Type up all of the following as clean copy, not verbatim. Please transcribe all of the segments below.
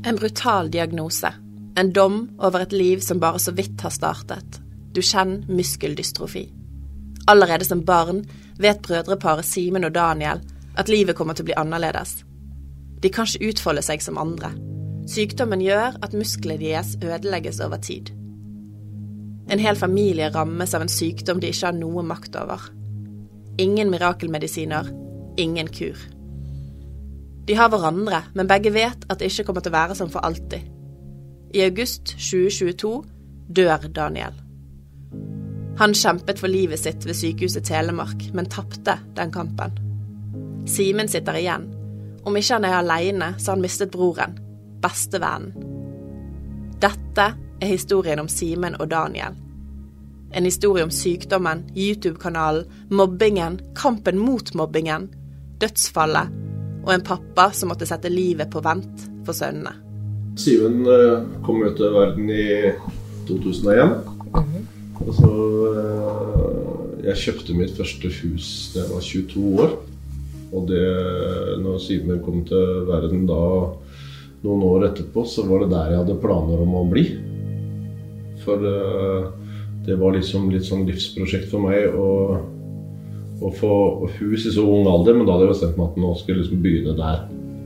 En brutal diagnose. En dom over et liv som bare så vidt har startet. Du kjenner muskeldystrofi. Allerede som barn vet brødreparet Simen og Daniel at livet kommer til å bli annerledes. De kan ikke utfolde seg som andre. Sykdommen gjør at musklene deres ødelegges over tid. En hel familie rammes av en sykdom de ikke har noe makt over. Ingen mirakelmedisiner, ingen kur. De har hverandre, men begge vet at det ikke kommer til å være som for alltid. I august 2022 dør Daniel. Han kjempet for livet sitt ved sykehuset Telemark, men tappte den kampen. Simen sitter igjen. Om ikke han er alene, så har han mistet broren, bestevennen. Dette er historien om Simen og Daniel. En historie om sykdommen, YouTube-kanalen, mobbingen, kampen mot mobbingen, dødsfallet og en pappa som måtte sette livet på vent for sønnene. Simen kom ut til verden i 2001. Og så jeg kjøpte mitt første hus da jeg var 22 år. Og når Simen kom til verden da noen år etterpå, så var det der jeg hadde planer om å bli. For det var liksom litt sånn livsprosjekt for meg å få hus i så ung alder, men da hadde jeg bestemt meg at nå skulle jeg liksom begynne der.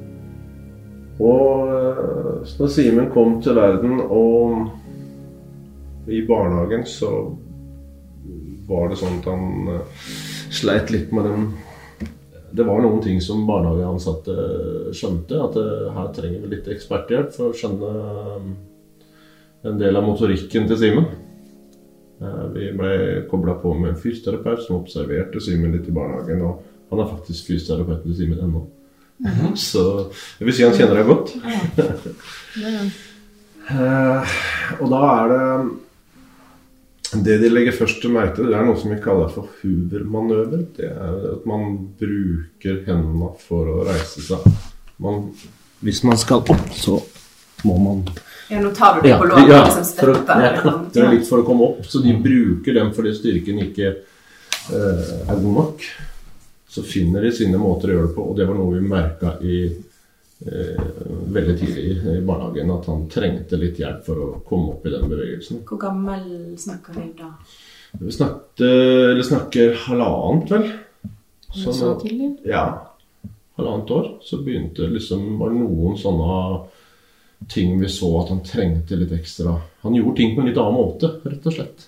Og så når Simen kom til verden og i barnehagen, så var det sånn at han sleit litt med den. Det var noen ting som barnehageansatte skjønte, at her trenger vi litt eksperthjelp for å skjønne en del av motorikken til Simen. Vi ble koblet på med en fysioterapeut som observerte Simen litt i barnehagen, og han er faktisk fysioterapeuten til Simen ennå. Så jeg vil si han kjenner deg godt. Og da det de legger først til merke til, det er noe som vi kaller for Hoover-manøver. Det er at man bruker hendene for å reise seg. Hvis man skal opp, så må man... Ja, nå tar du det på lån, liksom støtter. Det er litt for å komme opp, så de bruker dem fordi styrken ikke er god nok. Så finner de sine måter å gjøre det på, og det var noe vi merket veldig tidlig i barnehagen, at han trengte litt hjelp for å komme opp i den bevegelsen. Hvor gammel snakker vi da? Vi snakker halvannet, vel. Så tidlig? Ja, halvannet år. Så begynte var det noen sånne ting vi så at han trengte litt ekstra. Han gjorde ting på en litt annen måte, rett og slett.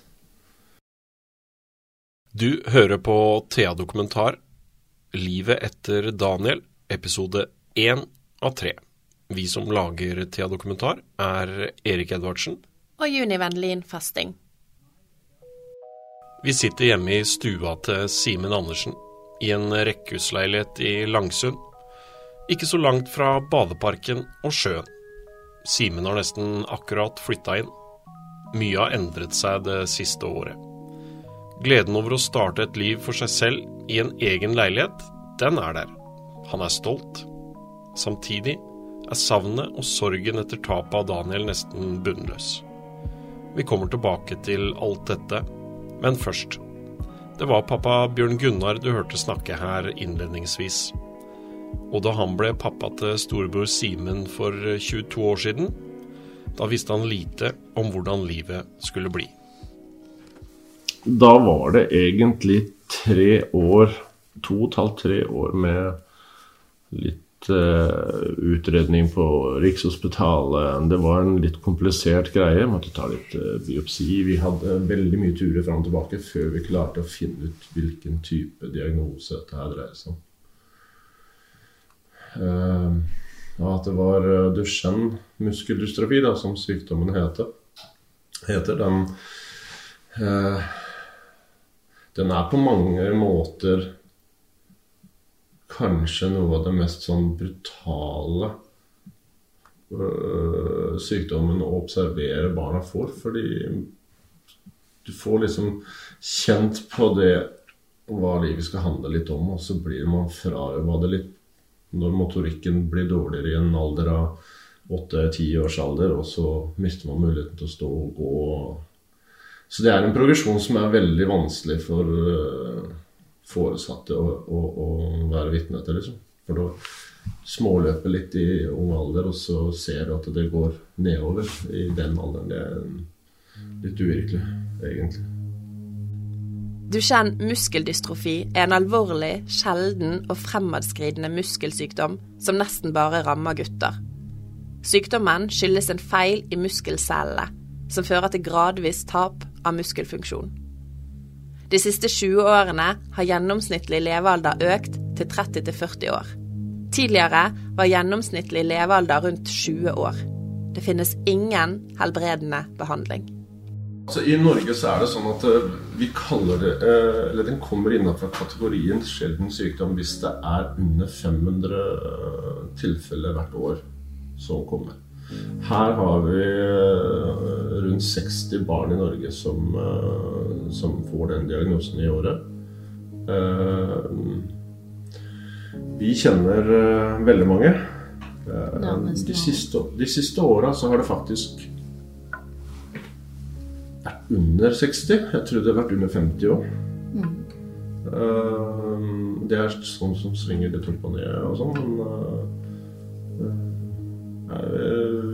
Du hører på Thea-dokumentar Livet etter Daniel, episode 1 av 3. Vi som lager Thea-dokumentar er Erik Edvardsen og Juni Vendelin Fasting. Vi sitter hjemme i stua til Simen Andersen i en rekkehusleilighet i Langsund, ikke så langt fra badeparken og sjøen. Simen har nesten akkurat flyttet inn. Mye har endret seg det siste året. Gleden over å starte et liv for seg selv i en egen leilighet, den er der. Han er stolt. Samtidig er savnet og sorgen etter tapet av Daniel nesten bunnløs. Vi kommer tilbake til alt dette, men først. Det var pappa Bjørn Gunnar du hørte snakke her innledningsvis. Og da han ble pappa til storebror Simen for 22 år siden, da visste han lite om hvordan livet skulle bli. Da var det egentlig 2,5-3 år med litt utredning på Rikshospitalet. Det var en litt komplisert greie, måtte ta litt biopsi. Vi hadde veldig mye turer fram og tilbake før vi klarte å finne ut hvilken type diagnose dette her dreier seg om. At det var Duchenne muskeldystrofi, da, som sykdommen heter. Den er på mange måter kanskje noe av det mest sånn brutale sykdommen å observere barna får, fordi du får liksom kjent på det hva livet skal handle litt om, og så blir man frarøvet det litt når motorikken blir dårligere i en alder av 8-10 års alder, og så mister man muligheten til å stå og gå. Så det er en progresjon som er veldig vanskelig for foresatte å være vitne til, liksom. for å småløpe litt i ung alder, og så ser du at det går nedover i den alderen. Det litt uvirkelig, egentlig. Duchenne muskeldystrofi en alvorlig, sjelden og fremadskridende muskelsykdom som nesten bare rammer gutter. Sykdommen skyldes en feil i muskelcellene, som fører til gradvis tap av muskelfunksjon. De siste 20 årene har gjennomsnittlig levealder økt til 30-40 år. Tidligere var gjennomsnittlig levealder rundt 20 år. Det finnes ingen helbredende behandling. Altså, I Norge så det sånn at vi kaller det, eller den kommer innenfor kategorien sjelden sykdom hvis det under 500 tilfeller hvert år som kommer. Her har vi rundt 60 barn i Norge som får den diagnosen i året. Vi kjenner veldig mange. De siste årene så har det faktisk vært under 60. Jeg tror det har vært under 50 år. Det sånn som svinger litt opp og ned og sånn, men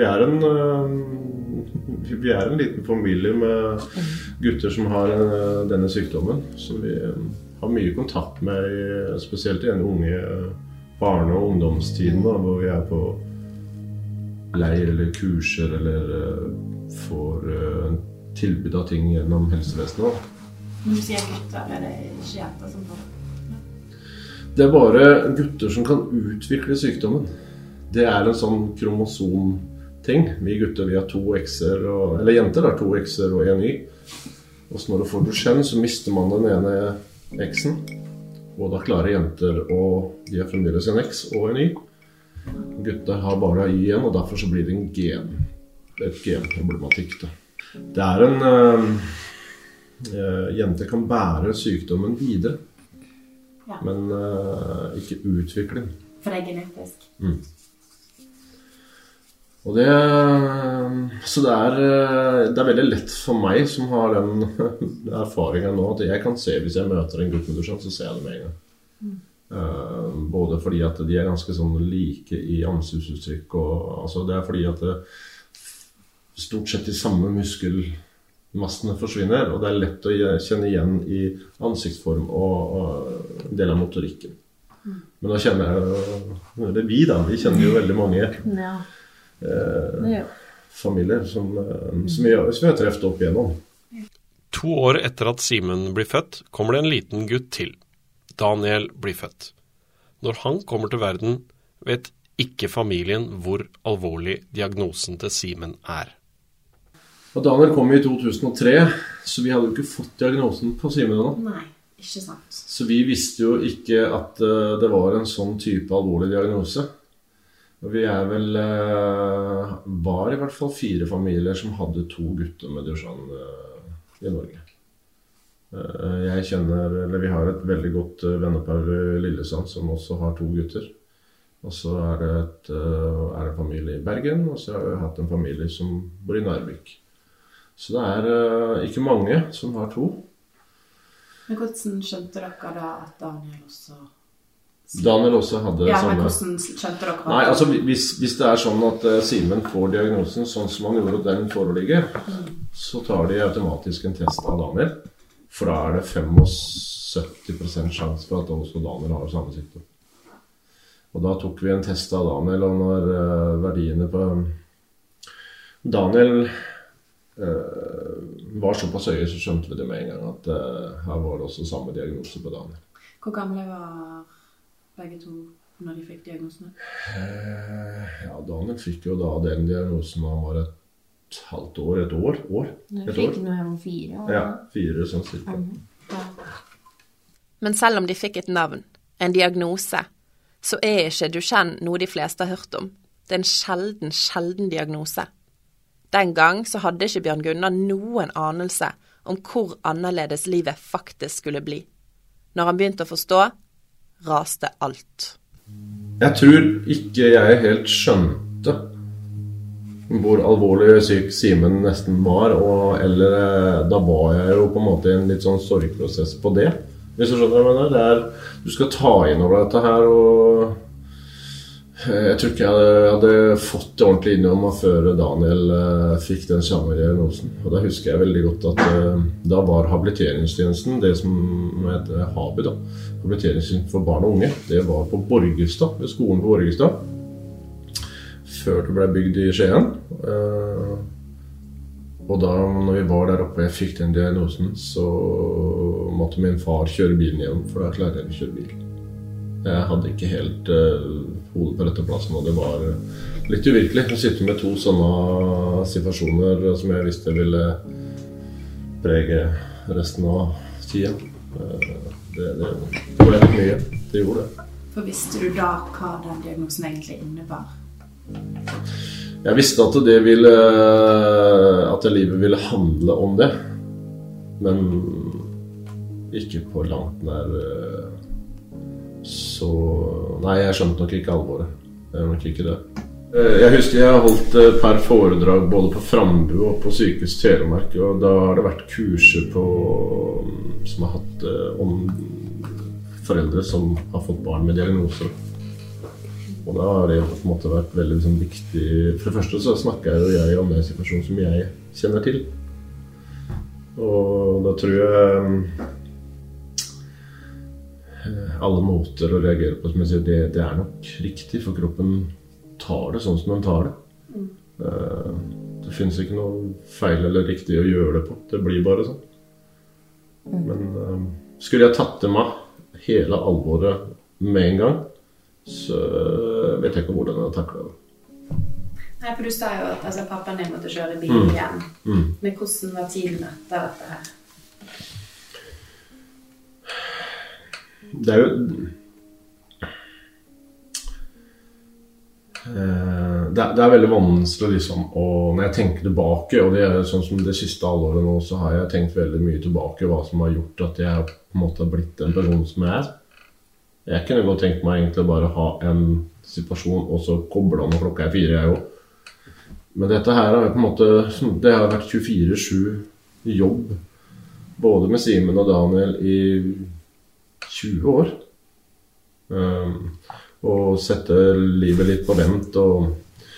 vi en liten familie med gutter som har denne sykdommen, som vi har mye kontakt med, spesielt i den unge barne- og ungdomstiden, da, hvor vi på leir eller kurser, eller får tilbud av ting gjennom helsevesenet. Når du sier gutter, det ikke jenter som får? Det bare gutter som kan utvikle sykdommen. Det en sånn kromosomting. Vi gutter vi har 2 X-er, eller jenter har 2 X-er og 1 Y. Og så når du får Duchenne, så mister man den ene X-en. Og da klarer jenter å de har fremdeles en X og en Y. Gutter har bare Y igjen, og derfor så blir det et genproblematikk. Det en jenter kan bære sykdommen videre, men ikke utvikle den. For det genetisk. Og så det veldig lett for meg som har den erfaringen nå, at jeg kan se hvis jeg møter en gutt med Duchenne, så ser jeg det med en gang. Både fordi at de ganske sånn like i ansiktsuttrykk, og altså det fordi at stort sett de samme muskelmassene forsvinner, og det lett å kjenne igjen i ansiktsform og en del av motorikken. Men da kjenner jeg vi kjenner jo veldig mange familier som vi har treffet opp igjennom. 2 år etter at Simen blir født, kommer det en liten gutt til. Daniel blir født. Når han kommer til verden, vet ikke familien hvor alvorlig diagnosen til Simen Og Daniel kom i 2003, så vi hadde jo ikke fått diagnosen på Simen ennå. Nei, ikke sant. Så vi visste jo ikke at det var en sånn type alvorlig diagnose. Og vi vel var i hvert fall 4 familier som hadde 2 gutter med Duchenne i Norge. Vi har et veldig godt vennepar i Lillesand som også har 2 gutter. Og så det en familie i Bergen, og så har vi hatt en familie som bor i Narvik. Så det ikke mange som har 2. Men hvordan skjønte dere da at Daniel også... Daniel også hadde samme... Ja, men hvordan skjønte dere? Nei, altså hvis det sånn at Simen får diagnosen sånn som han gjorde den foreligger, så tar de automatisk en test av Daniel. For da det 75% sjanse for at også Daniel har samme sykdom. Og da tok vi en test av Daniel, og når verdiene på Daniel var såpass høye, så skjønte vi det med en gang at her var det også samme diagnose på Daniel. Hvor gamle var begge 2 når de fikk diagnosene? Daniel fikk jo da den diagnosen når han var et halvt år, et år. Du fikk den når han var 4 år? Ja, 4 sånn cirka. Men selv om de fikk et navn, en diagnose, så ikke Duchenne noe de fleste har hørt om. Det en sjelden diagnose. Den gang så hadde ikke Bjørn Gunnar noen anelse om hvor annerledes livet faktisk skulle bli. Når han begynte å forstå, raste alt. Jeg tror ikke jeg helt skjønte hvor alvorlig syk Simen nesten var, eller da var jeg jo på en måte i en litt sånn sorgprosess på det. Hvis du skjønner hva jeg mener. Du skal ta inn over dette her, og jeg tror ikke jeg hadde fått det ordentlig inn over meg før Daniel fikk den samme diagnosen. Og da husker jeg veldig godt at da var habiliteringstjenesten, det som heter HABI da, habiliteringstjenesten for barn og unge, det var på Borgestad, ved skolen på Borgestad, før det ble bygd i Skien. Og da når vi var der oppe og jeg fikk den diagnosen, så måtte min far kjøre bilen hjem, for da klarte jeg ikke å kjøre bil. Jeg hadde ikke helt hodet på rette plassen, og det var litt uvirkelig å sitte med to sånne situasjoner som jeg visste ville prege resten av tiden. Det ble litt mye, det gjorde det. For visste du da hva den diagnosen egentlig innebar? Jeg visste at at livet ville handle om det, men ikke på langt nær så... Nei, jeg skjønte nok ikke alvoret. Det er nok ikke det. Jeg husker jeg har holdt et par foredrag både på Frambu og på Sykehus Telemark, og da har det vært kurser som har hatt om foreldre som har fått barn med diagnoser. Og da har det på en måte vært veldig liksom, viktig. For det første så snakker jeg om en situasjon som jeg kjenner til. Og da tror jeg alle måter å reagere på, som jeg sier, det er nok riktig, for kroppen tar det sånn som den tar det. Det finnes ikke noe feil eller riktig å gjøre det på. Det blir bare sånn. Men skulle jeg tatt til meg hele alvoret med en gang, så vet jeg ikke hvordan jeg takler det. Nei, for du sa jo at pappaen din måtte kjøre bil igjen. Men hvordan var tiden etter dette her? Det er jo... Det er veldig vanskelig liksom, og når jeg tenker tilbake, og det er sånn som det siste halvåret nå, så har jeg tenkt veldig mye tilbake hva som har gjort at jeg på en måte har blitt en person som jeg er. Jeg kunne godt tenkt meg egentlig bare ha en situasjon, og så koble om når klokka er 4, jeg jo. Men dette her har på en måte, det har vært 24/7 jobb, både med Simen og Daniel i 20 år. Og sette livet litt på vent, og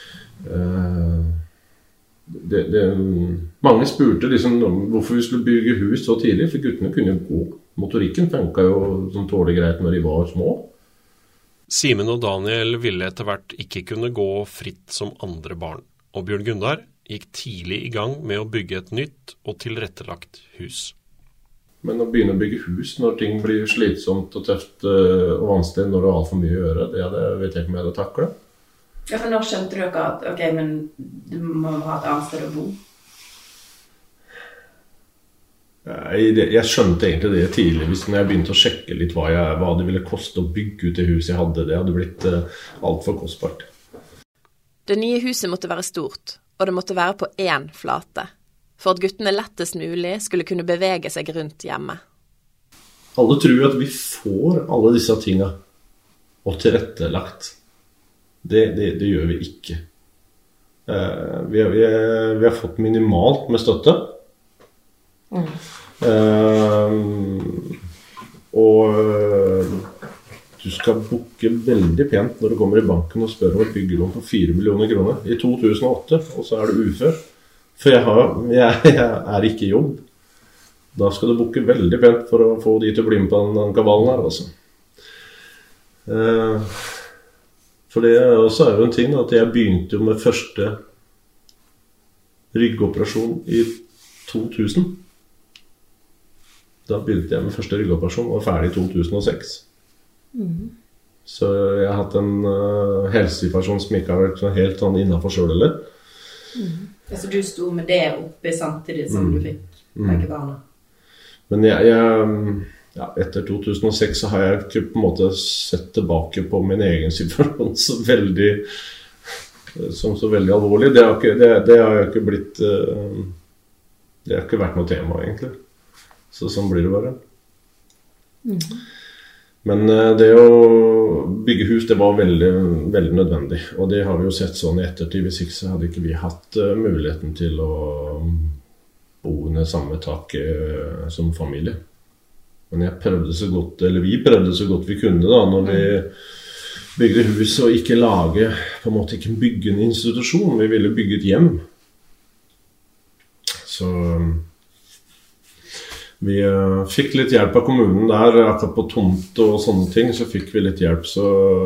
mange spurte liksom hvorfor vi skulle bygge hus så tidlig, for guttene kunne gå. Motorikken funket jo sånn tålig greit når de var små. Simen og Daniel ville etter hvert ikke kunne gå fritt som andre barn, og Bjørn Gundar gikk tidlig i gang med å bygge et nytt og tilrettelagt hus. Men å begynne å bygge hus når ting blir slitsomt og tøft og vanskelig når du har for mye å gjøre, det vet jeg ikke om jeg hadde taklet. Ja, for når skjønte dere at, ok, men du må ha et annet sted å bo? Jeg skjønte egentlig det tidlig, hvis når jeg begynte å sjekke litt hva det ville koste å bygge ut det huset jeg hadde. Det hadde blitt alt for kostbart. Det nye huset måtte være stort, og det måtte være på én flate, for at guttene lettest mulig skulle kunne bevege seg rundt hjemme. Alle tror at vi får alle disse tingene og tilrettelagt. Det gjør vi ikke. Vi har fått minimalt med støtte. Og du skal booke veldig pent når du kommer i banken og spør om et byggelån på 4 millioner kroner i 2008, og så er du ufør. For jeg er ikke i jobb. Da skal du booke veldig pent for å få de til å bli med på den kabalen her, altså. For det også er jo en ting at jeg begynte jo med første ryggoperasjon i 2000. Da begynte jeg med første ryggoperasjon og var ferdig i 2006. Så jeg har hatt en helsesituasjon som ikke har vært helt sånn innenfor selv, eller? Så du sto med det oppe samtidig som du fikk begge barna? Men etter 2006 så har jeg ikke på en måte sett tilbake på min egen situasjon som så veldig alvorlig. Det har ikke blitt... Det har ikke vært noe tema, egentlig. Så sånn blir det bare. Men det å bygge hus, det var veldig, veldig nødvendig. Og det har vi jo sett sånn i ettertid. Hvis ikke så hadde ikke vi hatt muligheten til å bo under samme tak som familie. Men jeg prøvde så godt, eller vi prøvde så godt vi kunne da, når vi bygde hus og ikke lage, på en måte ikke bygge en institusjon, vi ville bygge et hjem. Så vi fikk litt hjelp av kommunen der, akkurat på tomt og sånne ting, så fikk vi litt hjelp, så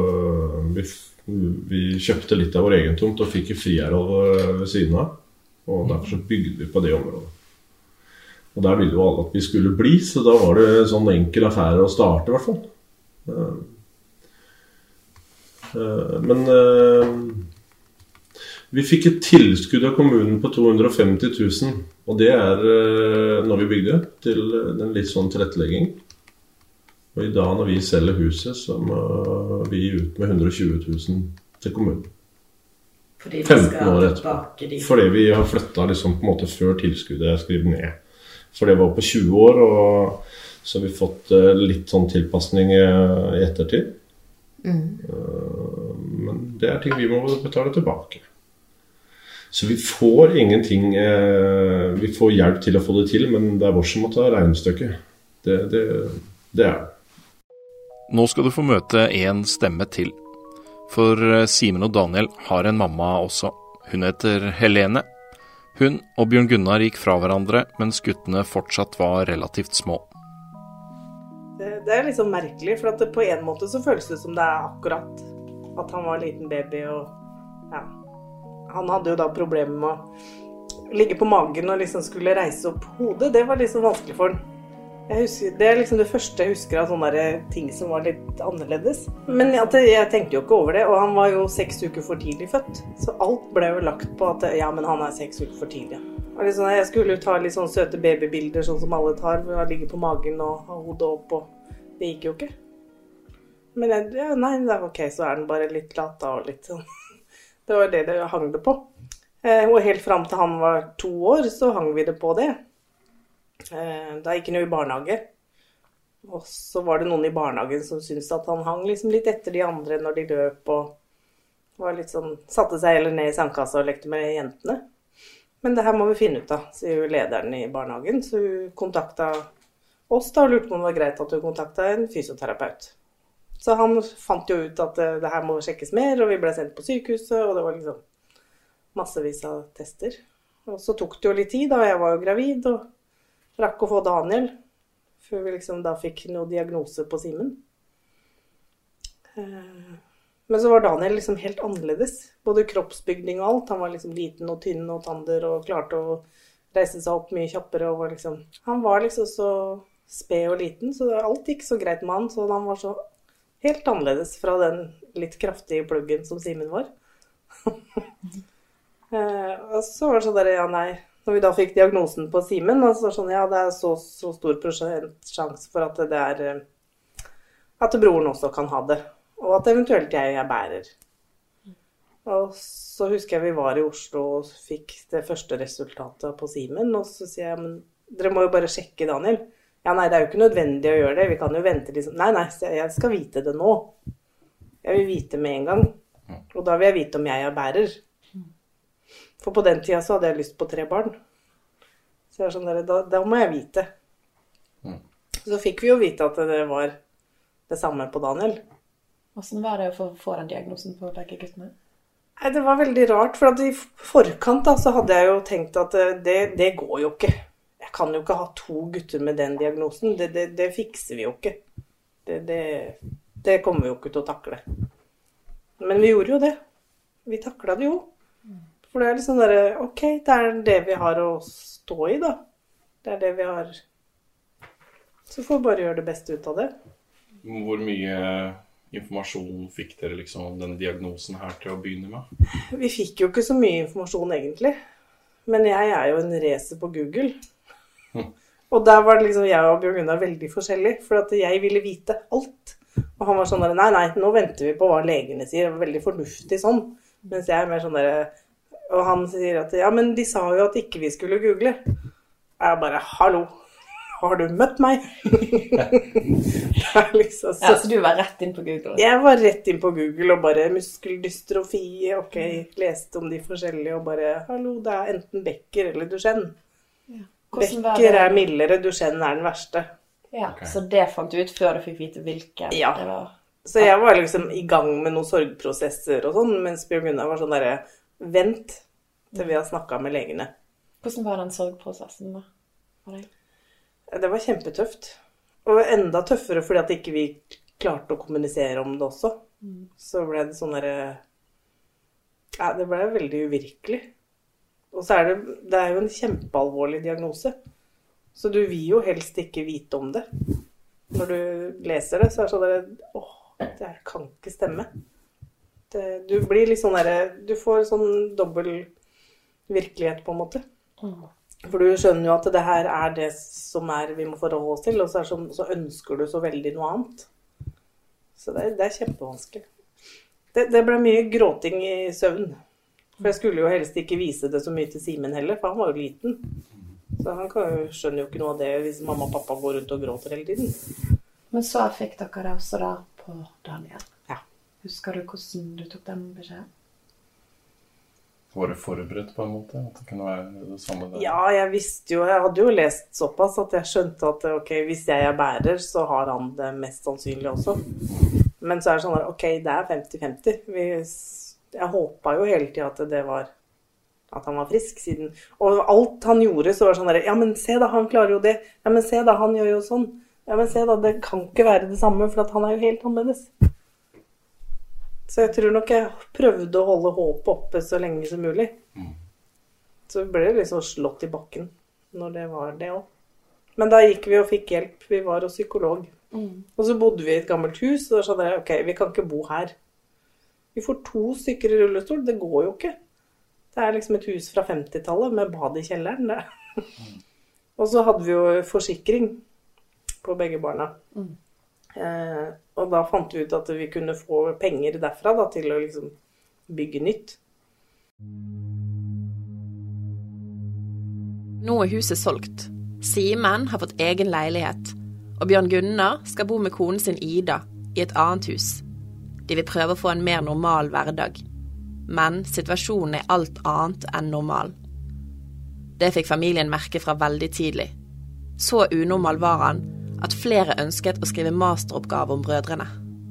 vi kjøpte litt av vår egen tomt og fikk i friareal ved siden av, og derfor så bygde vi på det området. Og der ville jo alle at vi skulle bli, så da var det en sånn enkel affære å starte i hvert fall. Men vi fikk et tilskudd av kommunen på 250 000, og det når vi bygde, til en litt sånn tilrettelegging. Og i dag når vi selger huset, så må vi ut med 120 000 til kommunen. Fordi vi skal 15 år tilbake dit. Fordi vi har flyttet liksom på en måte før tilskuddet er skrevet ned. For det var på 20 år, og så har vi fått litt sånn tilpassning i ettertid. Men det er ting vi må betale tilbake. Så vi får ingenting, vi får hjelp til å få det til, men det er vår som må ta regnestykket. Det er det. Nå skal du få møte en stemme til. For Simen og Daniel har en mamma også. Hun heter Helene. Hun og Bjørn Gunnar gikk fra hverandre, mens guttene fortsatt var relativt små. Det er liksom merkelig, for at på en måte så føles det som det er akkurat at han var en liten baby, og ja, han hadde jo da problemer med å ligge på magen og liksom skulle reise opp hodet. Det var liksom vanskelig for han. Det er liksom det første jeg husker av sånne ting som var litt annerledes. Men jeg tenkte jo ikke over det, og han var jo 6 uker for tidlig født. Så alt ble jo lagt på at ja, men han er 6 uker for tidlig. Og liksom, jeg skulle jo ta litt sånne søte babybilder, sånn som alle tar, hvor han ligger på magen og har hodet opp, og det gikk jo ikke. Men nei, det er ok, så er den bare litt lata og litt sånn. Det var det hang det på. Og helt frem til han var 2 år, så hang vi det på det. Da gikk han jo i barnehage, og så var det noen i barnehagen som syntes at han hang liksom litt etter de andre når de løp, og var litt sånn, satte seg heller ned i sandkassa og lekte med jentene. Men det her må vi finne ut da, sier jo lederen i barnehagen, så hun kontaktet oss da, og lurte på om det var greit at hun kontaktet en fysioterapeut. Så han fant jo ut at det her må sjekkes mer, og vi ble sendt på sykehuset, og det var liksom massevis av tester. Og så tok det jo litt tid da, jeg var jo gravid, og rakk å få Daniel, før vi liksom da fikk noen diagnose på Simen. Men så var Daniel liksom helt annerledes, både kroppsbygning og alt. Han var liksom liten og tynn og tander, og klarte å reise seg opp mye kjappere, og var liksom, han var liksom så sped og liten, så alt gikk så greit med han, så han var så helt annerledes fra den litt kraftige pluggen som Simen var. Og så var det sånn der, ja nei, når vi da fikk diagnosen på Simen, så sånn, ja, det er så stor sjanse for at det er, at broren også kan ha det, og at eventuelt jeg bærer. Og så husker jeg vi var i Oslo og fikk det første resultatet på Simen, og så sier jeg, men dere må jo bare sjekke Daniel. Ja, nei, det er jo ikke nødvendig å gjøre det, vi kan jo vente liksom. Nei, jeg skal vite det nå. Jeg vil vite med en gang, og da vil jeg vite om jeg bærer. For på den tida så hadde jeg lyst på 3 barn. Så jeg er sånn der, da må jeg vite. Så fikk vi jo vite at det var det samme på Daniel. Hvordan var det å få den diagnosen på begge guttene? Nei, det var veldig rart, for at i forkant da, så hadde jeg jo tenkt at det går jo ikke. Jeg kan jo ikke ha 2 gutter med den diagnosen. Det fikser vi jo ikke. Det kommer vi jo ikke til å takle. Men vi gjorde jo det. Vi taklet det jo. For det er liksom der, ok, det er det vi har å stå i da. Det er det vi har. Så får vi bare gjøre det beste ut av det. Hvor mye informasjon fikk dere liksom om den diagnosen her til å begynne med? Vi fikk jo ikke så mye informasjon egentlig. Men jeg er jo en racer på Google. Og der var det liksom jeg og Bjørn Gunnar veldig forskjellige, for at jeg ville vite alt. Og han var sånn der, nei, nå venter vi på hva legene sier. Det var veldig fornuftig sånn. Mens jeg er mer sånn der, og han sier at, ja, men de sa jo at ikke vi skulle google. Jeg bare, hallo, har du møtt meg? Liksom, ja, så du var rett inn på Google? Jeg var rett inn på Google og bare muskeldystrofi, ok, leste om de forskjellige og bare, hallo, det er enten Becker eller Duchenne. Ja. Becker er mildere, Duchenne er den verste. Ja, så det fant du ut før du fikk vite hvilken det var? Så jeg var liksom i gang med noen sorgprosesser og sånn, mens Bjørn Gunnar var sånn der, vent til vi har snakket med legene. Hvordan var den sorgprosessen da? For deg? Det var kjempetøft. Og enda tøffere fordi at ikke vi klarte å kommunisere om det også. Så ble det sånn der, ja, det ble veldig uvirkelig. Og så det er jo en kjempealvorlig diagnose. Så du vil jo helst ikke vite om det. Når du leser det, så det sånn der, det kan ikke stemme. Du blir litt sånn der, du får sånn dobbel virkelighet på en måte. For du skjønner jo at det her det som vi må forholde oss til, og så ønsker du så veldig noe annet. Så det kjempevanskelig. Det ble mye gråting i søvn. For jeg skulle jo helst ikke vise det så mye til Simen heller, for han var jo liten. Så han skjønner jo ikke noe av det hvis mamma og pappa går rundt og gråter hele tiden. Men så fikk dere det også da på Daniel. Ja. Husker du hvordan du tok den beskjeden? Var det forberedt på en måte? At det kunne være det samme der? Ja, jeg hadde jo lest såpass at jeg skjønte at ok, hvis jeg bærer, så har han det mest sannsynlig også. Men så det sånn at ok, det 50-50. Jeg håpet jo hele tiden at det var at han var frisk siden. Og alt han gjorde så var det sånn der, ja, men se da, han klarer jo det. Ja, men se da, han gjør jo sånn. Ja, men se da, det kan ikke være det samme, for at han jo helt annerledes. Så jeg tror nok jeg prøvde å holde håpet oppe så lenge som mulig. Så ble det liksom slått i bakken når det var det også. Men da gikk vi og fikk hjelp. Vi var hos psykolog. Og så bodde vi i et gammelt hus, og så sa jeg, ok, vi kan ikke bo her. Vi får 2 stykker i rullestol, det går jo ikke. Det liksom et hus fra 50-tallet med bad i kjelleren. Og så hadde vi jo forsikring på begge barna. Og da fant vi ut at vi kunne få penger derfra da, til å liksom bygge nytt. Nå huset solgt. Simen har fått egen leilighet, og Bjørn Gunnar skal bo med konen sin Ida i et annet hus. De vil prøve å få en mer normal hverdag. Men situasjonen alt annet enn normal. Det fikk familien merke fra veldig tidlig. Så unormal var han at flere ønsket å skrive masteroppgave om brødrene.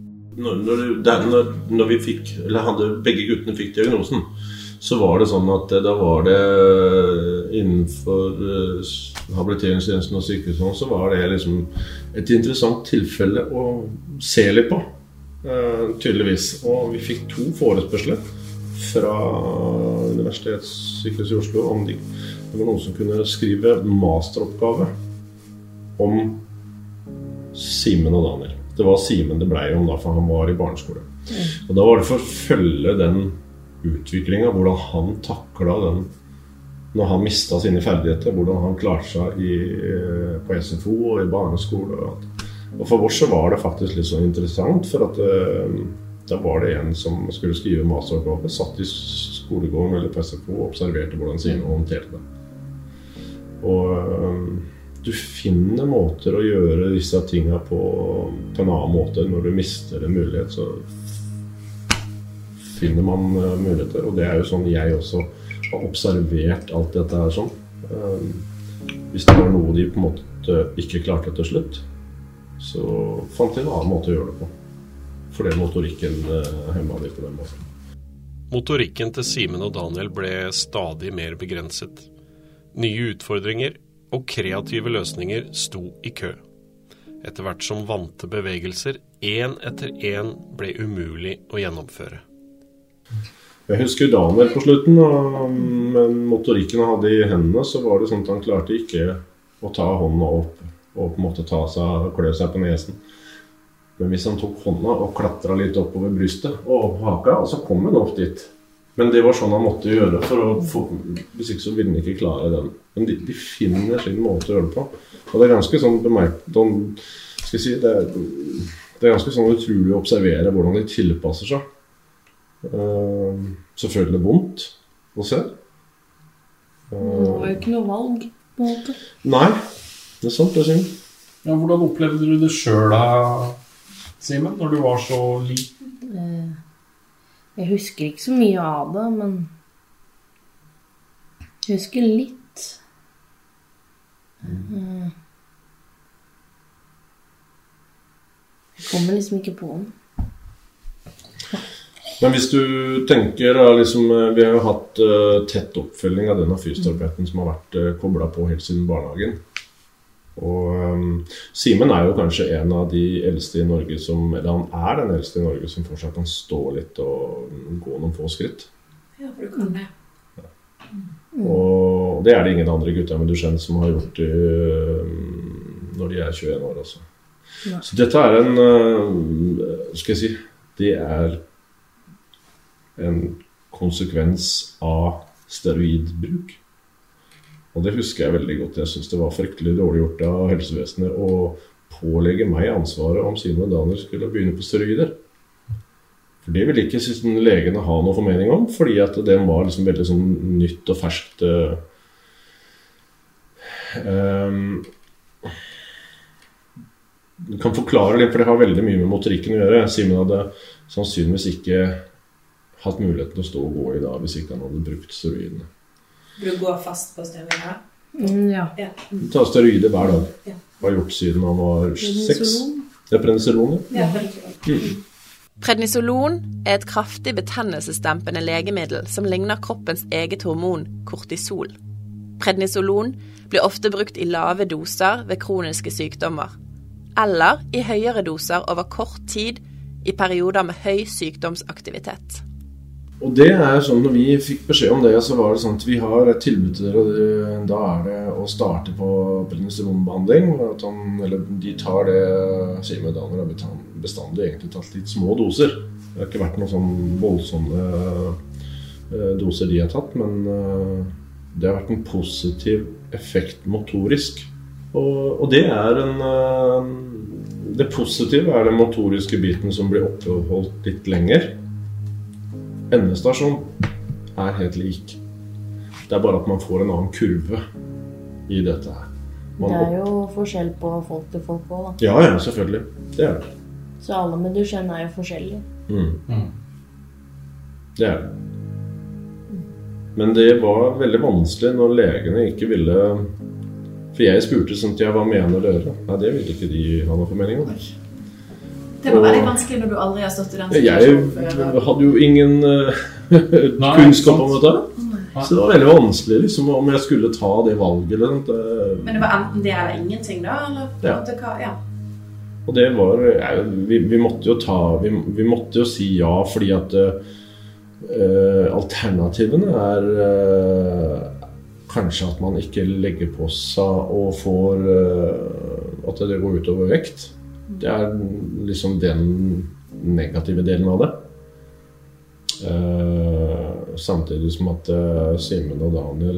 Når vi begge guttene fikk diagnosen, så var det sånn at da var det innenfor habiliteringstjenesten og sykehuset, så var det liksom et interessant tilfelle å se litt på, tydeligvis. Og vi fikk 2 forespørsler fra Universitetssykehuset i Oslo om det var noen som kunne skrive masteroppgave om Simen og Daniel. Det var Simen det ble om da, for han var i barneskole. Og da var det for å følge den utviklingen, hvordan han taklet den når han mistet sine ferdigheter, hvordan han klarte seg på SFO og i barneskole og alt. Og for oss så var det faktisk litt så interessant, for at da var det en som skulle skrive masteroppgave, satt i skolegården eller på SFO og observerte hvordan Simen håndterte det. Og du finner måter å gjøre disse tingene på en annen måte. Når du mister en mulighet, så finner man muligheter. Og det jo sånn jeg også har observert alt dette her sånn. Hvis det var noe de på en måte ikke klarte til slutt, så fant de en annen måte å gjøre det på. Fordi motorikken hemmet litt på den måten. Motorikken til Simen og Daniel ble stadig mer begrenset. Nye utfordringer og kreative løsninger sto i kø. Etter hvert som vante bevegelser, en etter en, ble umulig å gjennomføre. Jeg husker Daniel på slutten, men motorikken han hadde i hendene, så var det sånn at han klarte ikke å ta hånda opp og på en måte klø seg på nesen. Men hvis han tok hånda og klatret litt oppover brystet og haka, så kom han opp dit. Men det var sånn han måtte gjøre, hvis ikke så ville han ikke klare den. Men de finner sin måte å gjøre det på. Og det ganske sånn skal jeg si, det ganske sånn utrolig å observere hvordan de tilpasser seg. Selvfølgelig vondt å se. Det var jo ikke noe valg på en måte. Nei, det sant, det synd. Ja, hvordan opplevde du det selv da, Simen, når du var så liten? Jeg husker ikke så mye av det, men jeg husker litt. Kommer liksom ikke på den. Men hvis du tenker, liksom, vi har jo hatt tett oppfølging av denne fysioterapeuten som har vært koblet på helt siden barnehagen. Og Simen jo kanskje en av de eldste i Norge som, eller han den eldste i Norge som fortsatt kan stå litt og gå noen få skritt. Ja, for du kan det. Ja. Og det det ingen andre gutter med Duchenne som har gjort når de 21 år også. Ja. Så dette en, skal jeg si, det en konsekvens av steroidbruk. Og det husker jeg veldig godt. Jeg synes det var fryktelig dårlig gjort av helsevesenet å pålegge meg ansvaret om Simen og Daniel skulle begynne på steroider. For det ville ikke legene ha noe formening om, fordi at det var liksom veldig sånn nytt og ferskt. Du kan forklare litt, for det har veldig mye med motorikken å gjøre. Simen hadde sannsynligvis ikke hatt muligheten til å stå og gå i dag hvis ikke han hadde brukt steroidene. Du går fast på steroider? Ja. Ta steroider hver dag. Ja. Har gjort siden han var 6. Det prednisolon, ja. Prednisolon et kraftig betennelsesdempende legemiddel som ligner kroppens eget hormon, kortisol. Prednisolon blir ofte brukt i lave doser ved kroniske sykdommer, eller i høyere doser over kort tid i perioder med høy sykdomsaktivitet. Og det sånn, når vi fikk beskjed om det, så var det sånn at vi har et tilbud til dere, da det å starte på prednisolonbehandling, eller de tar det, Simen og Daniel har bestandig egentlig tatt litt små doser. Det har ikke vært noen sånn voldsomme doser de har tatt, men det har vært en positiv effekt motorisk. Og det det positive den motoriske biten som blir oppholdt litt lenger. Endestasjon helt lik. Det bare at man får en annen kurve i dette her. Det jo forskjell på folk til folk også, da. Ja, selvfølgelig. Det det. Så alle med Duchenne jo forskjellige. Det det. Men det var veldig vanskelig når legene ikke ville. For jeg spurte sånn til hva mener dere? Nei, det ville ikke de ha noe formening om. Det var veldig vanskelig når du aldri har stått i den situasjonen. Jeg hadde jo ingen kunnskap om dette. Så det var veldig vanskelig liksom, om jeg skulle ta det valget. Eller, Men det var enten det eller ingenting da? Eller på en måte hva? Ja. Og det var, vi måtte jo vi måtte jo si ja, fordi at alternativene kanskje at man ikke legger på seg og får at det går utover vekt. Det liksom den negative delen av det. Samtidig som at Simen og Daniel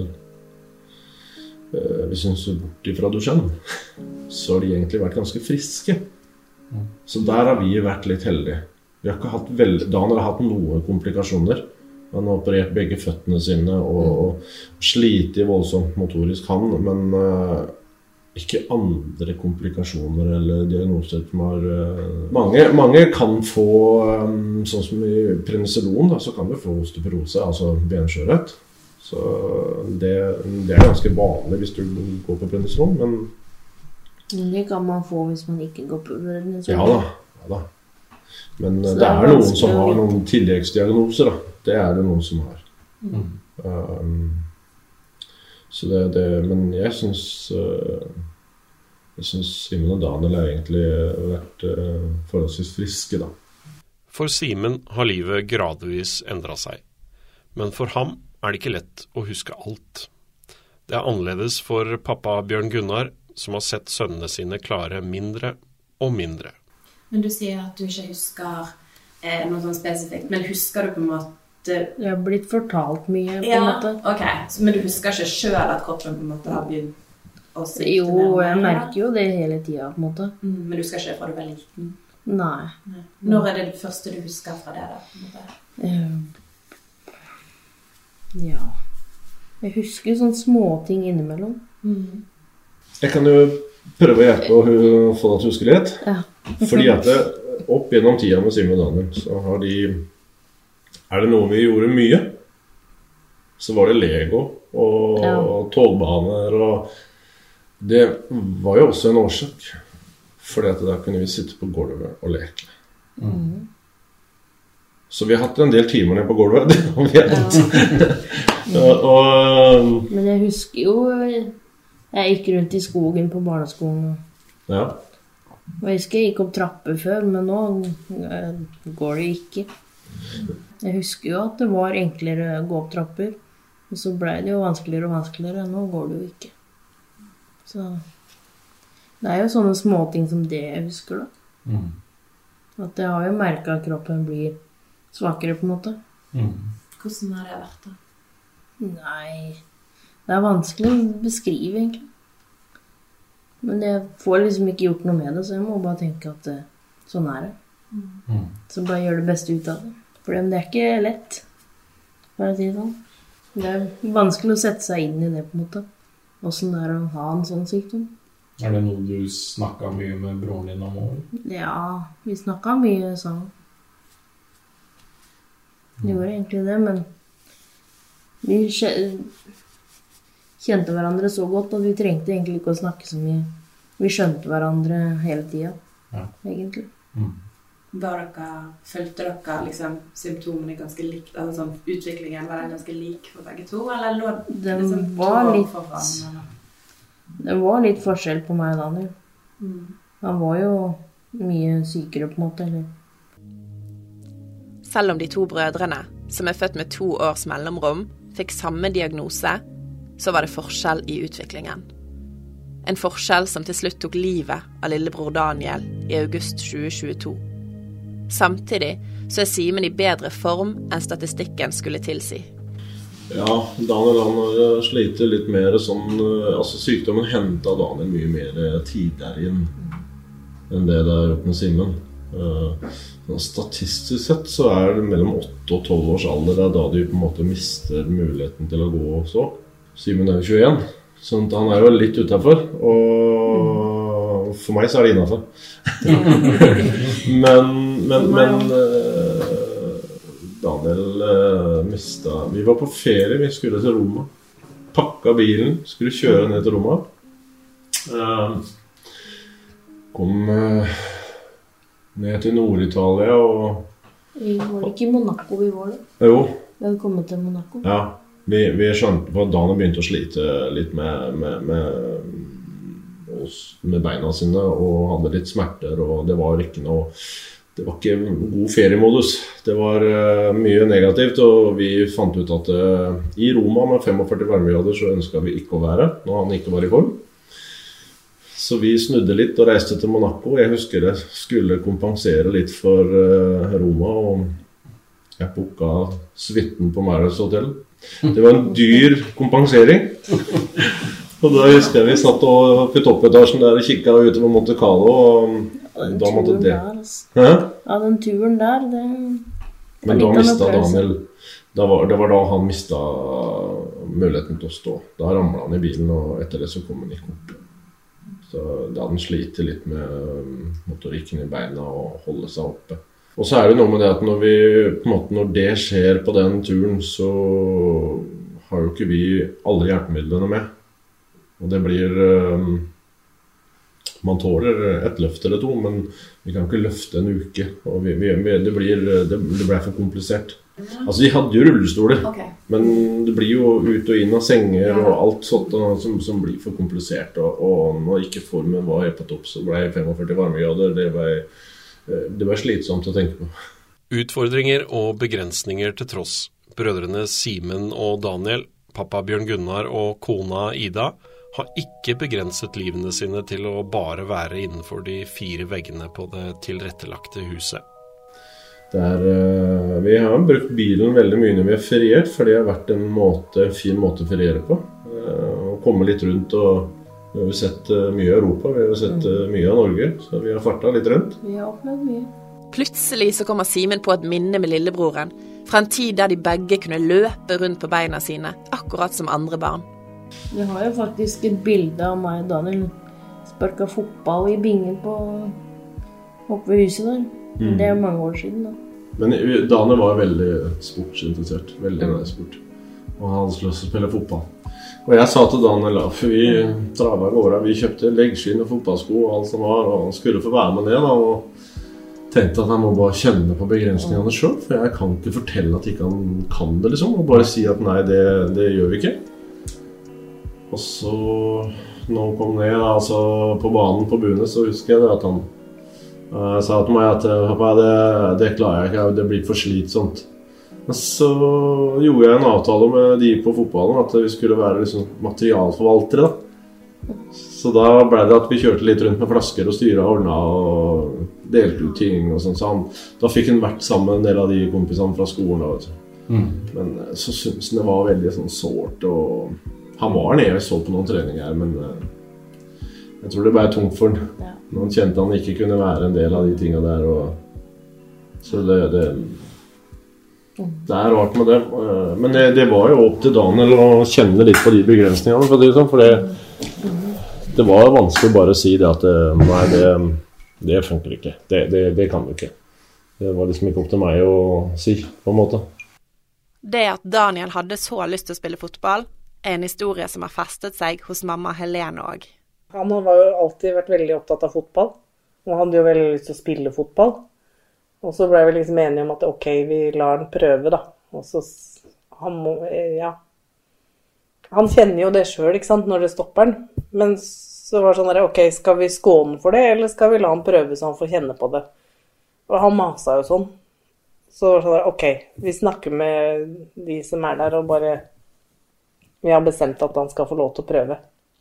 hvis hun ser bort ifra Duchenne, så har de egentlig vært ganske friske. Så der har vi vært litt heldige. Vi har ikke hatt Daniel har hatt noen komplikasjoner. Han har operert begge føttene sine og slitet voldsomt motorisk men ikke andre komplikasjoner eller diagnoser som har mange kan få sånn som i prednisolon da, så kan du få osteoporose, altså benskjørhet. Så det ganske vanlig hvis du går på prednisolon, men det kan man få hvis man ikke går på prednisolon. Ja da. Men det noen som har noen tilleggsdiagnoser da. Det det noen som har. Så men jeg synes Simen og Daniel egentlig vært forholdsvis friske da. For Simen har livet gradvis endret seg. Men for ham det ikke lett å huske alt. Det annerledes for pappa Bjørn Gunnar, som har sett sønnene sine klare mindre og mindre. Men du sier at du ikke husker noe sånn spesifikt, men husker du på en måte det har blitt fortalt mye på en måte. Ok, men du husker ikke selv at kroppen på en måte har begynt å svikte? Jo, jeg merker jo det hele tiden på en måte. Men du husker ikke fra du var liten? Nei. Når det første du husker fra det da? På en måte? Ja. Jeg husker sånne små ting innimellom. Jeg kan jo prøve å hjelpe å få deg til å huske litt. Ja. Fordi at opp gjennom tida med Simen og Daniel, så har det noe vi gjorde mye, så var det Lego og togbaner, og det var jo også en årsak. Fordi at da kunne vi sitte på gulvet og leke. Så vi har hatt en del timer nede på gulvet, det har vi hatt. Men jeg husker jo, jeg gikk rundt i skogen på barneskolen. Ja. Og jeg husker jeg gikk opp trapper før, men nå går det ikke. Jeg husker jo at det var enklere å gå opp trapper, og så ble det jo vanskeligere og vanskeligere, nå går det jo ikke. Så det er jo sånne småting som det jeg husker da. At jeg har jo merket at kroppen blir svakere på en måte. Hvordan har det vært da? Nei, det er vanskelig å beskrive egentlig. Men jeg får liksom ikke gjort noe med det, så jeg må bare tenke at sånn er det. Så bare gjør det beste ut av det. For det er ikke lett, for å si det sånn. Det er vanskelig å sette seg inn i det på en måte. Hvordan det er å ha en sånn sykdom. Er det noe du snakket mye med broren din om over? Ja, vi snakket mye sammen. Vi gjorde egentlig det, men vi kjente hverandre så godt, og vi trengte egentlig ikke å snakke så mye. Vi skjønte hverandre hele tiden, egentlig. Følte dere liksom symptomene ganske likt, altså sånn utviklingen, var den ganske lik for begge to, eller lå det liksom var litt foran, eller? Det var litt forskjell på meg og Daniel. Han var jo mye sykere på en måte, eller? Selv om de to brødrene, som født med 2 års mellomrom, fikk samme diagnose, så var det forskjell i utviklingen. En forskjell som til slutt tok livet av lillebror Daniel i august 2022. Samtidig så Simen i bedre form enn statistikken skulle tilsi. Ja, Daniel han har slitt litt mer sånn, altså sykdommen hentet Daniel mye mer tidligere inn enn det er gjort med Simen. Statistisk sett så det mellom 8 og 12 års alder da de på en måte mister muligheten til å gå også. Simen jo 21, så han jo litt utenfor, og for meg så det innenfor. men Daniel mistet. Vi var på ferie, vi skulle til Roma. Pakket bilen, skulle kjøre ned til Roma. Kom ned til Nord-Italia og... Vi var ikke i Monaco, vi var det. Jo. Vi hadde kommet til Monaco. Ja, vi skjønte på at Daniel begynte å slite litt med beina sine og hadde litt smerter, og det var ikke god feriemodus. Det var mye negativt, og vi fant ut at i Roma med 45 varmegrader så ønsket vi ikke å være når han ikke var i form. Så vi snudde litt og reiste til Monaco. Jeg husker det skulle kompensere litt for Roma, og jeg booket suiten på Marriott Hotel. Det var en dyr kompensering. Og da husker jeg vi satt på toppetasjen der og kikket ut på Monte Carlo, og da måtte det. Ja, den turen der, det men da mistet Daniel, det var da han mistet muligheten til å stå. Da ramlet han i bilen, og etter det så kom han ikke opp. Så da hadde han slitt litt med motorikken i beina og holde seg oppe. Og så det noe med det at når det skjer på den turen, så har jo ikke vi alle hjelpemidlene med. Og det blir... Man tåler et løft eller 2, men vi kan ikke løfte en uke. Og det ble for komplisert. Altså, de hadde jo rullestoler, men det blir jo ut og inn av senger og alt sånt som blir for komplisert. Og når ikke formen var på topp, så ble 45 varmegrader. Det var slitsomt å tenke på. Utfordringer og begrensninger til tross. Brødrene Simen og Daniel, pappa Bjørn Gunnar og kona Ida har ikke begrenset livene sine til å bare være innenfor de 4 veggene på det tilrettelagte huset. Vi har brukt bilen veldig mye når vi har feriert, for det har vært en fin måte å feriere på. Å komme litt rundt, og vi har sett mye av Europa, vi har sett mye av Norge, så vi har fartet litt rundt. Vi har opplevd mye. Plutselig så kommer Simen på et minne med lillebroren, fra en tid der de begge kunne løpe rundt på beina sine, akkurat som andre barn. Vi har jo faktisk et bilde av meg og Daniel sparket fotball i bingen oppe ved huset der. Det mange år siden da. Men Daniel var veldig sportsinteressert, veldig glad i sport. Og han hadde lyst til å spille fotball. Og jeg sa til Daniel, for vi travet av gårde, vi kjøpte leggskinn og fotballsko og alt som var, og han skulle få være med det da, og tenkte at han må bare kjenne på begrensningene selv, for jeg kan ikke fortelle at ikke han kan det liksom, og bare si at nei, det gjør vi ikke. Og så, når han kom ned altså, på banen på Bunes, så husker jeg det at han sa til meg at pappa, det klarer jeg ikke, det blir for slitsomt. Men så gjorde jeg en avtale med de på fotballen at vi skulle være liksom materialforvaltere da. Så da ble det at vi kjørte litt rundt med flasker og styret og ordnet og delte ut ting og sånn. Så da fikk han vært sammen med en del av de kompisene fra skolen da, vet du. Men så syntes han det var veldig sånn sårt, og han var nede og så på noen treninger, men jeg tror det ble tungt for han. Når han kjente han ikke kunne være en del av de tingene der, og så det rart med det, men det var jo opp til Daniel å kjenne litt på de begrensningene, for det var vanskelig bare å si det at nei, det funker ikke, det kan du ikke. Det var liksom ikke opp til meg å si, på en måte. Det at Daniel hadde så lyst til å spille fotball, en historie som har festet seg hos mamma Helene også. Han var jo alltid vært veldig opptatt av fotball, og han hadde jo veldig lyst til å spille fotball. Og så ble vi liksom enige om at ok, vi lar han prøve da. Og så, han kjenner jo det selv, ikke sant, når det stopper han. Men så var det sånn der, ok, skal vi skåne for det, eller skal vi la han prøve så han får kjenne på det? Og han maset jo sånn. Så var det sånn der, ok, vi snakker med de som der, og bare, vi har bestemt at han skal få lov til å prøve.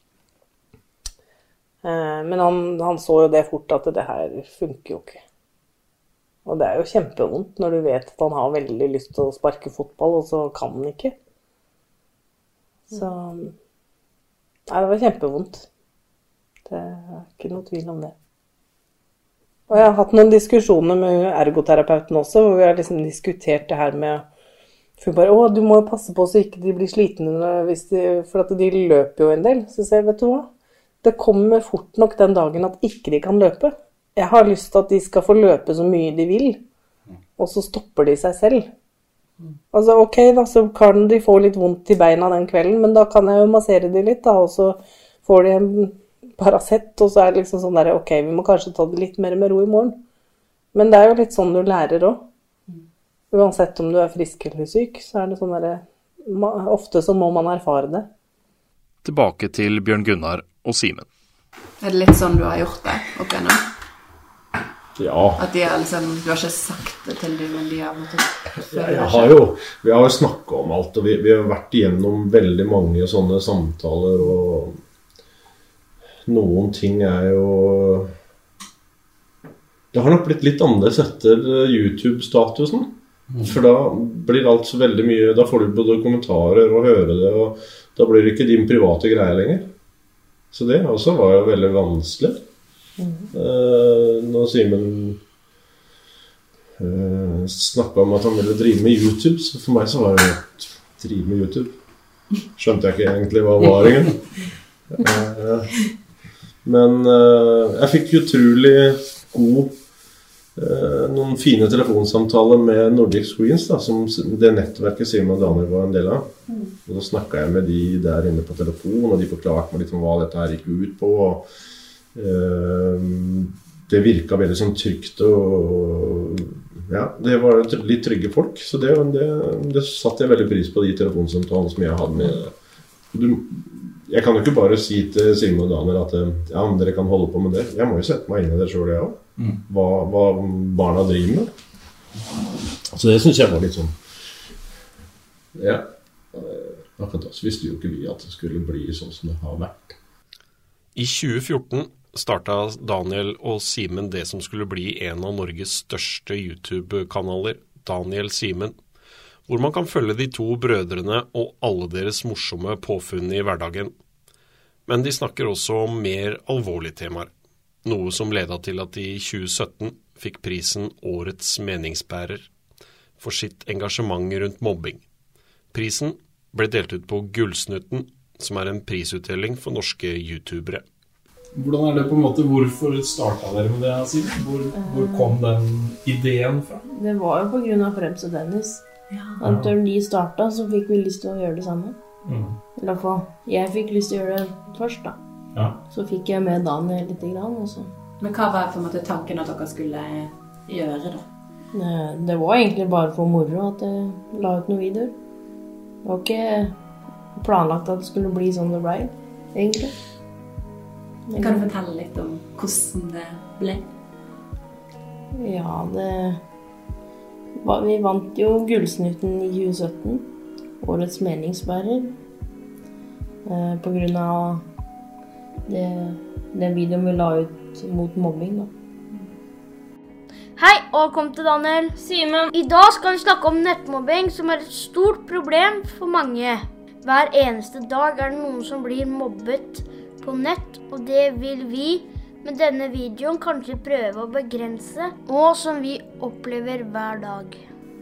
Men han så jo det fort at det her funker jo ikke. Og det jo kjempevondt når du vet at han har veldig lyst til å sparke fotball, og så kan han ikke. Så, nei, det var kjempevondt. Det ikke noe tvil om det. Og jeg har hatt noen diskusjoner med ergoterapeuten også, hvor vi har liksom diskutert det her med, for bare, du må jo passe på så ikke de blir slitne, for at de løper jo en del. Så sier jeg, vet du hva? Det kommer fort nok den dagen at ikke de kan løpe. Jeg har lyst til at de skal få løpe så mye de vil, og så stopper de seg selv. Altså, ok da, så kan de få litt vondt i beina den kvelden, men da kan jeg jo massere de litt da, og så får de en Paracet, og så det liksom sånn der, ok, vi må kanskje ta det litt mer med ro i morgen. Men det jo litt sånn du lærer også. Uansett om du frisk eller syk, så det sånn der, ofte så må man erfare det. Tilbake til Bjørn Gunnar og Simen. Det litt sånn du har gjort det, opp igjennom? Ja. At de liksom, du har ikke sagt det til dem, men de har måttet... Vi har jo snakket om alt, og vi har vært igjennom veldig mange sånne samtaler, og noen ting jo... Det har nok blitt litt annerledes etter YouTube-statusen, for da blir alt så veldig mye, da får du både kommentarer og høre det, og da blir det ikke din private greie lenger. Så det også var jo veldig vanskelig. Når Simen snakket om at han ville drive med YouTube, så for meg så var det å drive med YouTube. Skjønte jeg ikke egentlig hva var engang. Men jeg fikk utrolig god noen fine telefonsamtaler med Nordic Screens da, som det nettverket Simen og Daniel var en del av. Og så snakket jeg med de der inne på telefon, og de forklarte meg litt om hva dette her gikk ut på, og det virket veldig sånn trygt, og ja, det var litt trygge folk, så det satte jeg veldig pris på de telefonsamtalene som jeg hadde med. Jeg kan jo ikke bare si til Simen og Daniel at ja, men dere kan holde på med det. Jeg må jo sette meg inn i det selv, jeg også. Hva barna driver med. Så det synes jeg var litt sånn, ja, akkurat da så visste jo ikke vi at det skulle bli sånn som det har vært. I 2014 startet Daniel og Simen det som skulle bli en av Norges største YouTube-kanaler, Daniel Simen, hvor man kan følge de to brødrene og alle deres morsomme påfunn i hverdagen. Men de snakker også om mer alvorlige temaer, noe som ledet til at de i 2017 fikk prisen Årets meningsbærer for sitt engasjement rundt mobbing. Prisen ble delt ut på Gullsnutten, som en prisutdeling for norske YouTubere. Hvordan det på en måte, hvorfor startet dere med det, Simen? Hvor kom den ideen fra? Det var jo på grunn av Frems og Dennis. Når de startet, så fikk vi lyst til å gjøre det samme. I hvert fall, jeg fikk lyst til å gjøre det først da. Ja. Så fikk jeg med Daniel litt grann, og så. Men hva var på en måte tanken at dere skulle gjøre da? Det var egentlig bare for moro at jeg la ut noen videoer. Det var ikke planlagt at det skulle bli sånn det ble, egentlig. Men, kan du fortelle litt om hvordan det ble? Ja, vi vant jo Gullsnutten i 2017, årets meningsbærer, på grunn av den videoen vi la ut mot mobbing da. Hei, og velkommen til Daniel. Simen, i dag skal vi snakke om nettmobbing, som er et stort problem for mange. Hver eneste dag er det noen som blir mobbet på nett, og det vil vi med denne videoen kanskje prøve å begrense, og som vi opplever hver dag.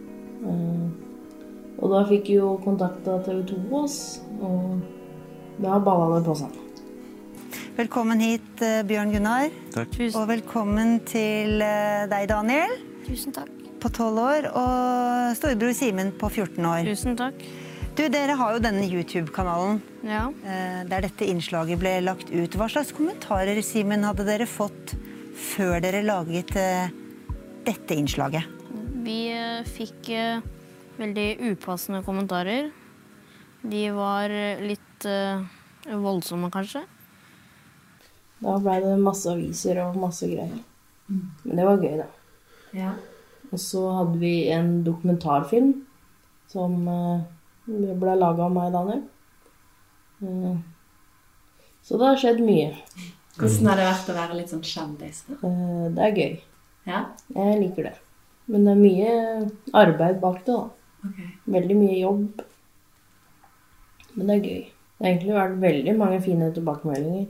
Og da fikk vi jo kontakt av TV 2 oss, og da ballet det på seg. Velkommen hit, Bjørn Gunnar. Takk. Og velkommen til deg, Daniel. Tusen takk. På 12 år, og storebror Simen på 14 år. Tusen takk. Du, dere har jo denne YouTube-kanalen. Ja. Der dette innslaget ble lagt ut. Hva slags kommentarer, Simen, hadde dere fått før dere laget dette innslaget? Vi fikk veldig upassende kommentarer. De var litt voldsomme, kanskje. Da ble det masse aviser og masse greier. Men det var gøy, da. Ja. Og så hadde vi en dokumentarfilm som ble laget av meg, Daniel. Så det har skjedd mye. Hvordan har det vært å være litt sånn kjendis da? Det er gøy. Ja? Jeg liker det. Men det er mye arbeid bak det da. Okay. Veldig mye jobb. Men det er gøy. Det har egentlig vært veldig mange fine tilbakemeldinger.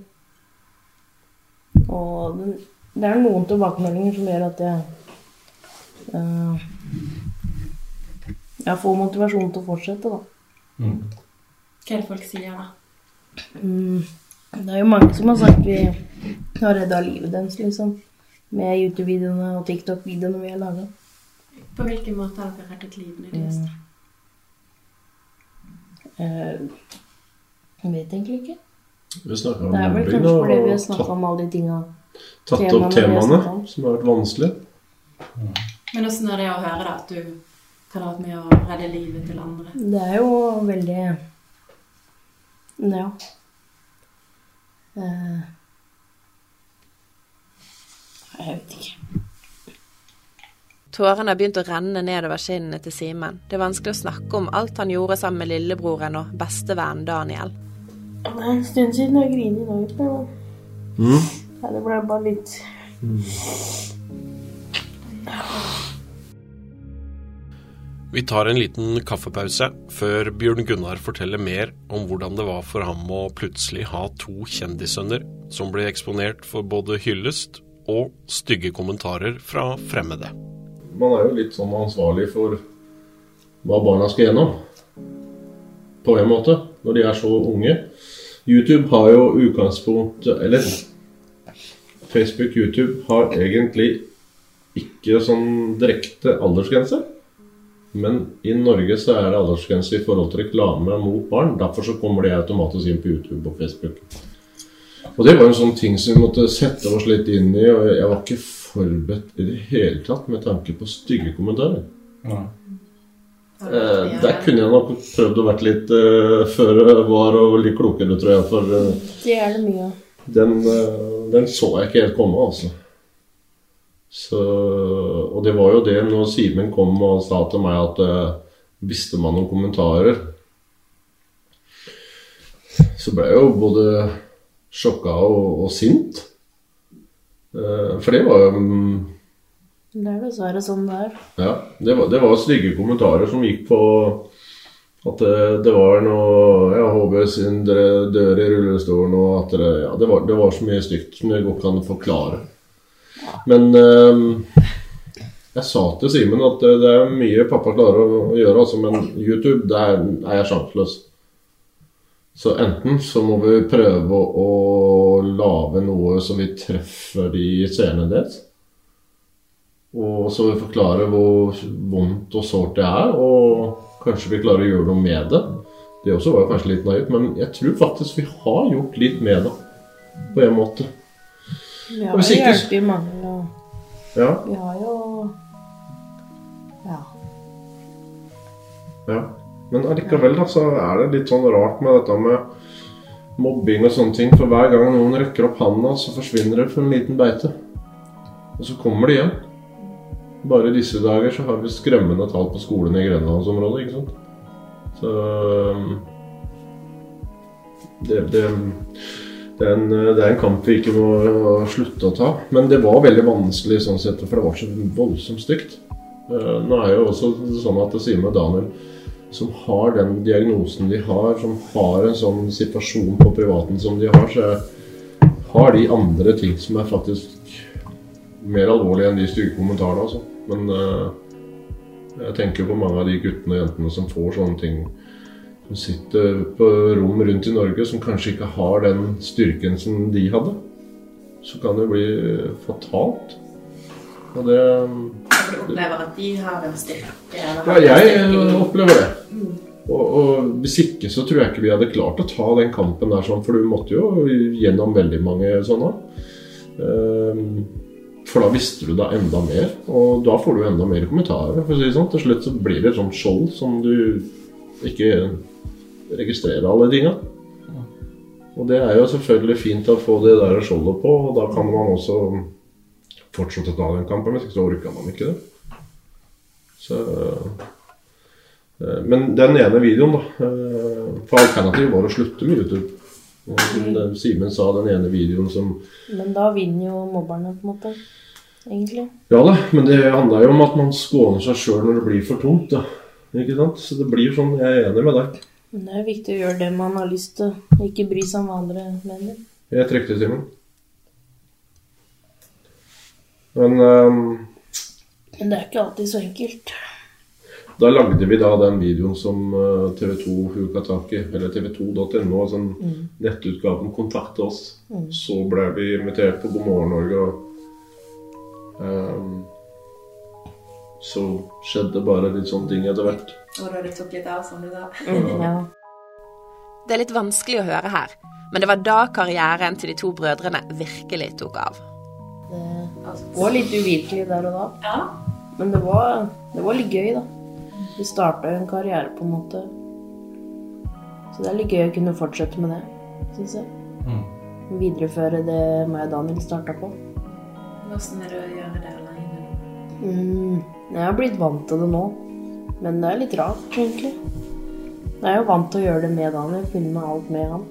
Og det er noen tilbakemeldinger som gjør at jeg får motivasjon til å fortsette da. Hva er det folk sier da? Det er jo mange som har sagt vi har reddet livet deres liksom. Med YouTube-videoene og TikTok-videoene vi har laget. På hvilken måte har dere reddet livene deres? Jeg vet egentlig ikke. Vi snakker om det er vel kanskje fordi vi har snakket om alle de tingene. Tatt opp temaene som har vært vanskelig. Men hvordan er det å høre da, at du kan ha vært med å redde livet til andre? Det er jo veldig... Ja. Jeg vet ikke. Tårene har begynt å renne nedover kinnene til Simen. Det er vanskelig å snakke om alt han gjorde sammen med lillebroren og bestevennen Daniel. Det er en stund siden jeg griner nå, men det ble bare litt... Vi tar en liten kaffepause før Bjørn Gunnar forteller mer om hvordan det var for ham å plutselig ha 2 kjendissønner som ble eksponert for både hyllest og stygge kommentarer fra fremmede. Man er jo litt sånn ansvarlig for hva barna skal gjennom. På en måte, når de er så unge. YouTube har jo utgangspunkt, eller Facebook, YouTube har egentlig ikke sånn direkte aldersgrense. Men i Norge så er det aldersgrense i forhold til reklame mot barn. Derfor så kommer det automatisk inn på YouTube og Facebook. Og det var en sånn ting som vi måtte sette oss litt inn i, og jeg var ikke forberedt i det hele tatt med tanke på stygge kommentarer. Ja. Der kunne jeg nok prøvd å vært litt før var og litt klokere, tror jeg, for det er det mye. Den så jeg ikke helt komme, altså. Så, og det var jo det når Simen kom og sa til meg at visste man noen kommentarer, så ble jeg jo både sjokket og sint. For det var jo... Det er dessverre sånn det er. Ja, det var stygge kommentarer som gikk på at det var noe, ja, HB sin dør i rullestolen, og at det var så mye stygt som jeg godt kan forklare. Men jeg sa til Simen at det er mye pappa klarer å gjøre, altså, men YouTube, der er jeg sjanseløs. Så enten så må vi prøve å lage noe som vi treffer de scenene deres, og så vi forklarer hvor vondt og sårt det er, og kanskje vi klarer å gjøre noe med det. Det også var kanskje litt naivt, men jeg tror faktisk vi har gjort litt med det, på en måte. Vi har jo hjulpet mange, og ja. Vi har jo... Ja, men allikevel da, så det litt sånn rart med dette med mobbing og sånne ting, for hver gang noen rekker opp handa, så forsvinner det for en liten beite. Og så kommer det igjen. Bare i disse dager så har vi skremmende tall på skolen i Grenlandsområdet, ikke sant? Så det er en kamp vi ikke må slutte å ta. Men det var veldig vanskelig sånn sett, for det var så voldsomt stygt. Nå jo også sånn at Simen og Daniel, som har den diagnosen de har, som har en sånn situasjon på privaten som de har, så har de andre ting som faktisk mer alvorlige enn de stygge kommentarene, altså. Men jeg tenker på mange av de guttene og jentene som får sånne ting, som sitter på rom rundt i Norge, som kanskje ikke har den styrken som de hadde. Så kan det bli fatalt. Og det... Du opplever at de har en styrke? Ja, jeg opplever det. Og hvis ikke så tror jeg ikke vi hadde klart å ta den kampen der sånn, for du måtte jo gjennom veldig mange sånne. For da visste du da enda mer, og da får du enda mer kommentarer, for å si det sånn. Til slutt så blir det et sånt skjold som du ikke registrerer alle tingene. Og det jo selvfølgelig fint å få det der skjoldet på, og da kan man også fortsette å ta den kampen, hvis ikke så orker man ikke det. Så... Men den ene videoen da, for alternativet var å slutte med YouTube. Og Simen sa den ene videoen som... Men da vinner jo mobberne på en måte, egentlig. Ja da, men det handler jo om at man skåner seg selv når det blir for tungt da. Ikke sant? Så det blir sånn, jeg enig med deg. Men det viktig å gjøre det man har lyst til, ikke bry seg om hva andre mener. Jeg trykker til Simen. Men det ikke alltid så enkelt. Da lagde vi da den videoen som TV 2 huka tak i, eller tv2.no, altså nettutgaven kontakte oss. Så ble vi invitert på God Morgen Norge, og så skjedde bare litt sånne ting etter hvert. Og da det tok litt av, som du sa. Ja. Det litt vanskelig å høre her, men det var da karrieren til de to brødrene virkelig tok av. Det var litt uvirkelig der og da. Ja. Men det var litt gøy da. Vi startet en karriere på en måte. Så det litt gøy å kunne fortsette med det, synes jeg. Videreføre det meg og Daniel startet på. Hvordan det å gjøre det alene? Jeg har blitt vant til det nå. Men det litt rart, egentlig. Jeg jo vant til å gjøre det med Daniel, filme alt med han.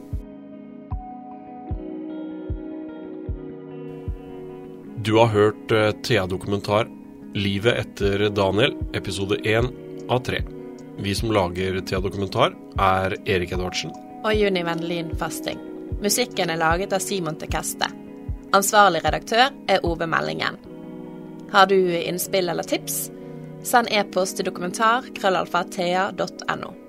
Du har hørt Thea-dokumentar Livet etter Daniel, episode 1 av 3. Vi som lager Thea-dokumentar Erik Edvardsen og Juni Vendelin Fasting. Musikken laget av Simon Tekeste. Ansvarlig redaktør Ove Meldingen. Har du innspill eller tips? Send e-post til dokumentar@thea.no.